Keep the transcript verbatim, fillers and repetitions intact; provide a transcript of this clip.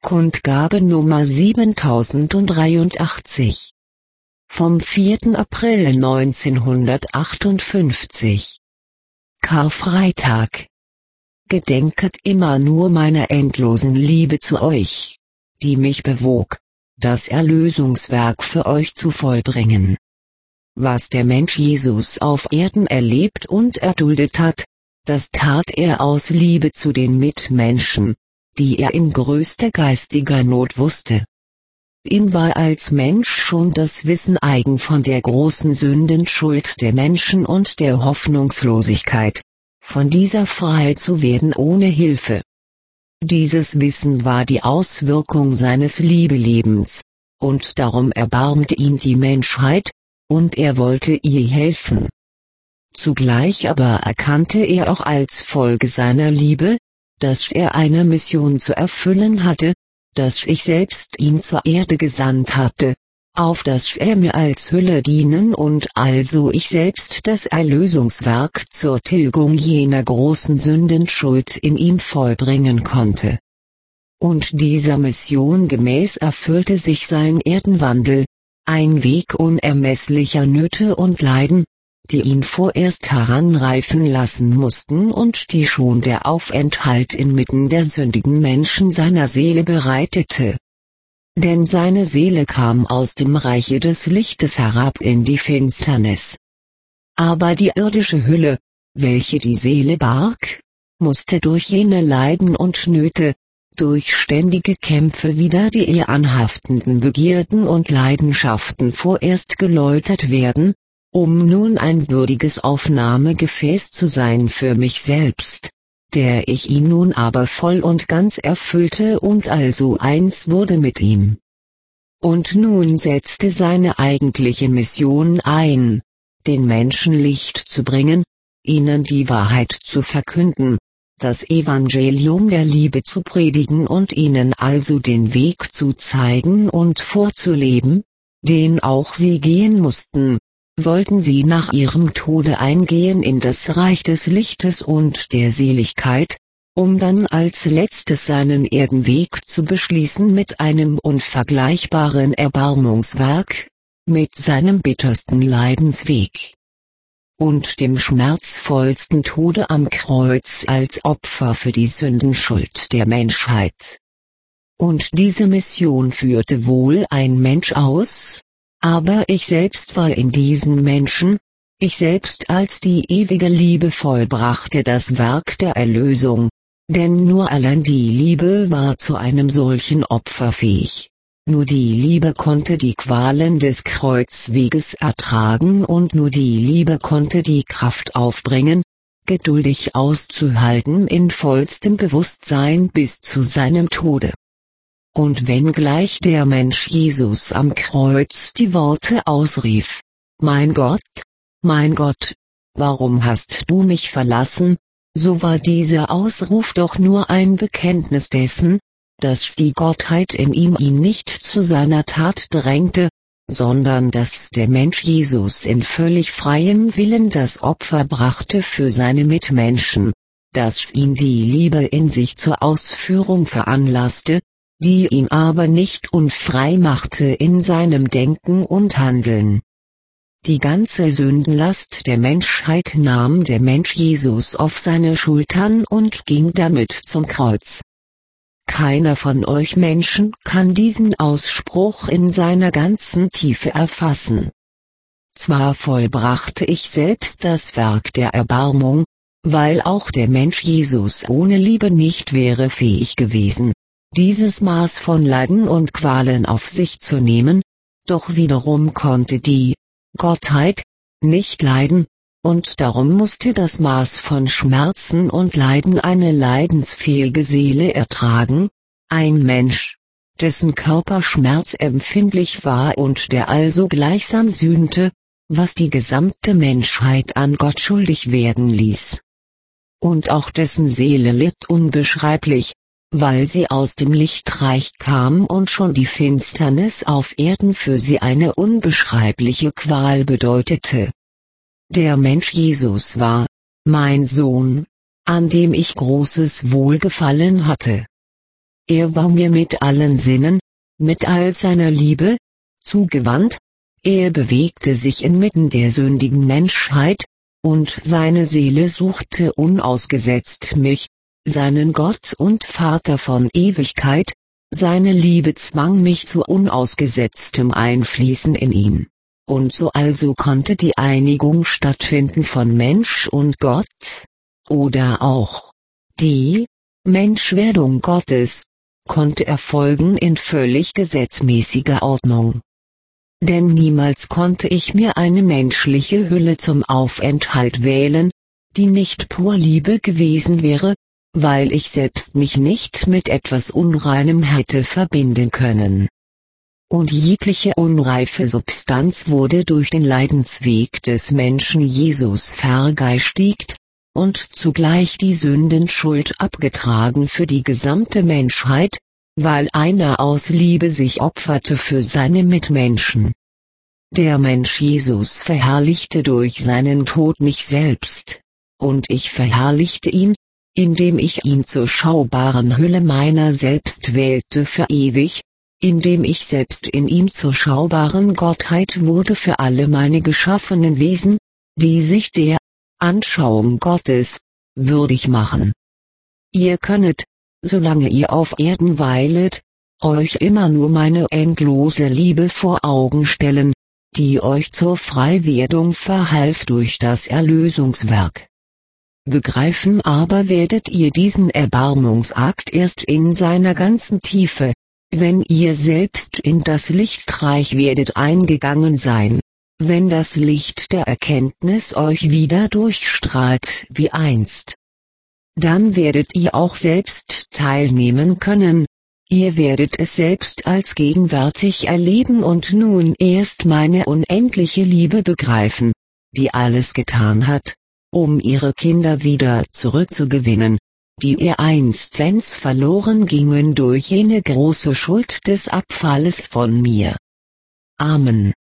Kundgabe Nummer siebentausenddreiundachtzig. Vom vierten April neunzehnhundertachtundfünfzig. Karfreitag. Gedenket immer nur meiner endlosen Liebe zu euch, die mich bewog, das Erlösungswerk für euch zu vollbringen. Was der Mensch Jesus auf Erden erlebt und erduldet hat, das tat er aus Liebe zu den Mitmenschen, die er in größter geistiger Not wusste. Ihm war als Mensch schon das Wissen eigen von der großen Sündenschuld der Menschen und der Hoffnungslosigkeit, von dieser frei zu werden ohne Hilfe. Dieses Wissen war die Auswirkung seines Liebelebens, und darum erbarmte ihn die Menschheit, und er wollte ihr helfen. Zugleich aber erkannte er auch als Folge seiner Liebe, dass er eine Mission zu erfüllen hatte, dass ich selbst ihn zur Erde gesandt hatte, auf dass er mir als Hülle dienen und also ich selbst das Erlösungswerk zur Tilgung jener großen Sündenschuld in ihm vollbringen konnte. Und dieser Mission gemäß erfüllte sich sein Erdenwandel, ein Weg unermesslicher Nöte und Leiden, die ihn vorerst heranreifen lassen mussten und die schon der Aufenthalt inmitten der sündigen Menschen seiner Seele bereitete. Denn seine Seele kam aus dem Reiche des Lichtes herab in die Finsternis. Aber die irdische Hülle, welche die Seele barg, musste durch jene Leiden und Nöte, durch ständige Kämpfe wider die ihr anhaftenden Begierden und Leidenschaften vorerst geläutert werden, um nun ein würdiges Aufnahmegefäß zu sein für mich selbst, der ich ihn nun aber voll und ganz erfüllte und also eins wurde mit ihm. Und nun setzte seine eigentliche Mission ein, den Menschen Licht zu bringen, ihnen die Wahrheit zu verkünden, das Evangelium der Liebe zu predigen und ihnen also den Weg zu zeigen und vorzuleben, den auch sie gehen mussten, wollten sie nach ihrem Tode eingehen in das Reich des Lichtes und der Seligkeit, um dann als letztes seinen Erdenweg zu beschließen mit einem unvergleichbaren Erbarmungswerk, mit seinem bittersten Leidensweg und dem schmerzvollsten Tode am Kreuz als Opfer für die Sündenschuld der Menschheit. Und diese Mission führte wohl ein Mensch aus, aber ich selbst war in diesen Menschen, ich selbst als die ewige Liebe vollbrachte das Werk der Erlösung, denn nur allein die Liebe war zu einem solchen Opfer fähig. Nur die Liebe konnte die Qualen des Kreuzweges ertragen und nur die Liebe konnte die Kraft aufbringen, geduldig auszuhalten in vollstem Bewusstsein bis zu seinem Tode. Und wenngleich der Mensch Jesus am Kreuz die Worte ausrief, »Mein Gott, mein Gott, warum hast du mich verlassen?«, so war dieser Ausruf doch nur ein Bekenntnis dessen, dass die Gottheit in ihm ihn nicht zu seiner Tat drängte, sondern dass der Mensch Jesus in völlig freiem Willen das Opfer brachte für seine Mitmenschen, dass ihn die Liebe in sich zur Ausführung veranlasste, die ihn aber nicht unfrei machte in seinem Denken und Handeln. Die ganze Sündenlast der Menschheit nahm der Mensch Jesus auf seine Schultern und ging damit zum Kreuz. Keiner von euch Menschen kann diesen Ausspruch in seiner ganzen Tiefe erfassen. Zwar vollbrachte ich selbst das Werk der Erbarmung, weil auch der Mensch Jesus ohne Liebe nicht wäre fähig gewesen, dieses Maß von Leiden und Qualen auf sich zu nehmen, doch wiederum konnte die Gottheit nicht leiden, und darum musste das Maß von Schmerzen und Leiden eine leidensfähige Seele ertragen, ein Mensch, dessen Körper schmerzempfindlich war und der also gleichsam sühnte, was die gesamte Menschheit an Gott schuldig werden ließ. Und auch dessen Seele litt unbeschreiblich, weil sie aus dem Lichtreich kam und schon die Finsternis auf Erden für sie eine unbeschreibliche Qual bedeutete. Der Mensch Jesus war, mein Sohn, an dem ich großes Wohlgefallen hatte. er war mir mit allen Sinnen, mit all seiner Liebe, zugewandt, er bewegte sich inmitten der sündigen Menschheit, und seine Seele suchte unausgesetzt mich, seinen Gott und Vater von Ewigkeit, seine Liebe zwang mich zu unausgesetztem Einfließen in ihn. Und so also konnte die Einigung stattfinden von Mensch und Gott, oder auch die Menschwerdung Gottes, konnte erfolgen in völlig gesetzmäßiger Ordnung. Denn niemals konnte ich mir eine menschliche Hülle zum Aufenthalt wählen, die nicht pur Liebe gewesen wäre, weil ich selbst mich nicht mit etwas Unreinem hätte verbinden können. Und jegliche unreife Substanz wurde durch den Leidensweg des Menschen Jesus vergeistigt, und zugleich die Sündenschuld abgetragen für die gesamte Menschheit, weil einer aus Liebe sich opferte für seine Mitmenschen. Der Mensch Jesus verherrlichte durch seinen Tod mich selbst, und ich verherrlichte ihn, indem ich ihn zur schaubaren Hülle meiner selbst wählte für ewig, indem ich selbst in ihm zur schaubaren Gottheit wurde für alle meine geschaffenen Wesen, die sich der Anschauung Gottes würdig machen. Ihr könnet, solange ihr auf Erden weilet, euch immer nur meine endlose Liebe vor Augen stellen, die euch zur Freiwerdung verhalf durch das Erlösungswerk. Begreifen aber werdet ihr diesen Erbarmungsakt erst in seiner ganzen Tiefe, wenn ihr selbst in das Lichtreich werdet eingegangen sein, wenn das Licht der Erkenntnis euch wieder durchstrahlt wie einst. Dann werdet ihr auch selbst teilnehmen können, ihr werdet es selbst als gegenwärtig erleben und nun erst meine unendliche Liebe begreifen, die alles getan hat, um ihre Kinder wieder zurückzugewinnen, die ihr einstens verloren gingen durch jene große Schuld des Abfalles von mir. Amen.